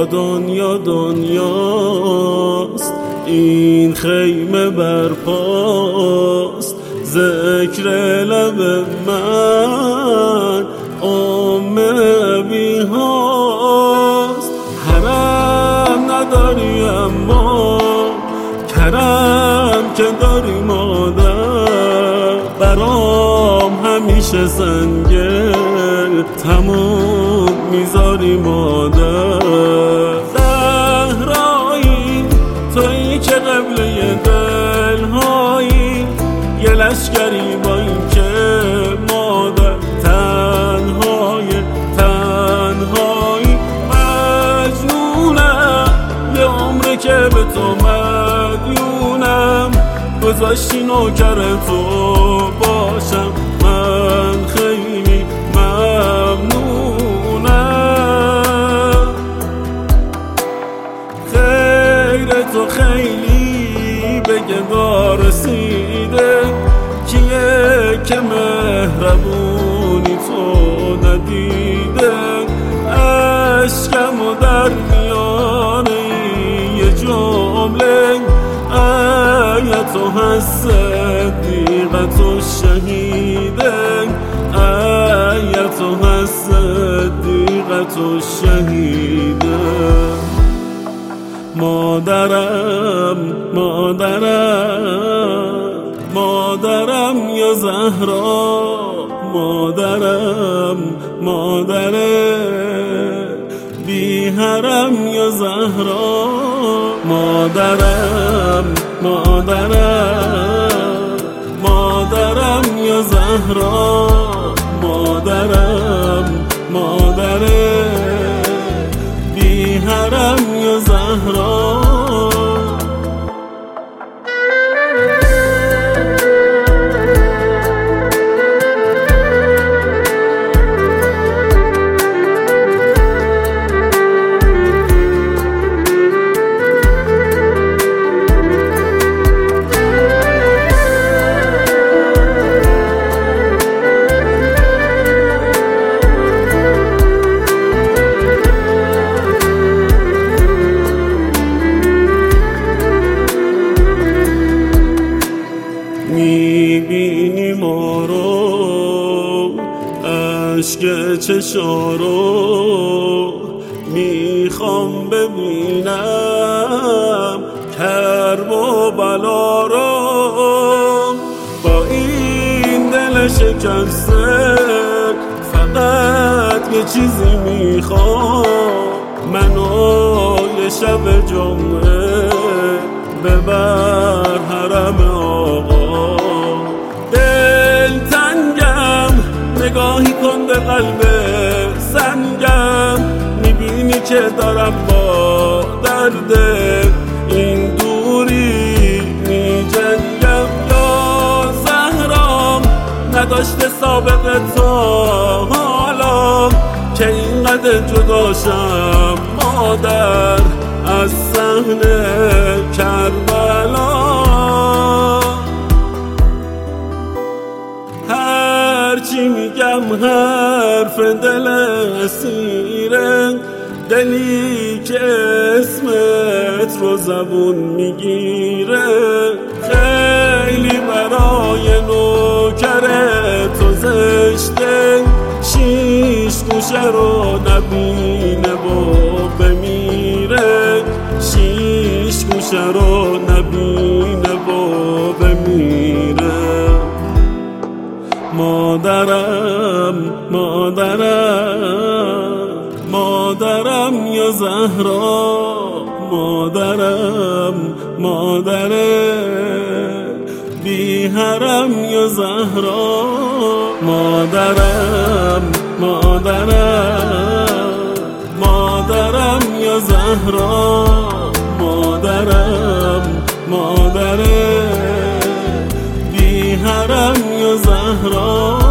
دنیا دنیاست، این خیمه برپاست، ذکر لب من ابی هاست. حرم نداری اما کرم که داری مادر، برام همیشه سنگل تموم میذاری مادر. زهرایی تویی که قبله دلهایی، یه لشکری با این که مادر تنهایی مجنونم، یه عمره که به تو مدیونم، گذاشتی نوکر تو باشم، من خیلی ممنونم. خیر تو خیلی به گدا رسیده، کیه که مهربونی تو ندیده، اشکمو در میانه یه جمله، تو هست صدیقت و شهیده، تو هست صدیقت و شهیده. مادرم مادرم مادرم یا زهرا، مادرم مادره بی حرم یا زهرا، مادرم مادرم مادرم یا زهرا، مادرم مادره بی حرم یا زهرا. میبینی ما رو، عشق چشا رو میخوام ببینم، کرب و بلا رو با این دل شکسته، فقط یه چیزی میخوام، منو یه شب جمعه ببر حرم آقا. دلتنگم نگاهی کن به قلب سنگم، میبینی که دارم با درد این دوری میجنگم. یا زهرام نداشته سابقه تا حالا که اینقدر جداشم مادر از صحنه کربلا. هرچی میگم حرف دل اسیره، دلی که اسمت رو زبون میگیره، خیلی برای نوکر تو زشته، شیش گوشه رو نبینه و بمیره، شیش گوشه رو نبینه و بمیره. مادرم مادرم مادرم یا زهرا، مادرم مادره بی حرم یا زهرا، مادرم مادرم مادرم یا زهرا، مادرم مادره بی حرم یا زهرا.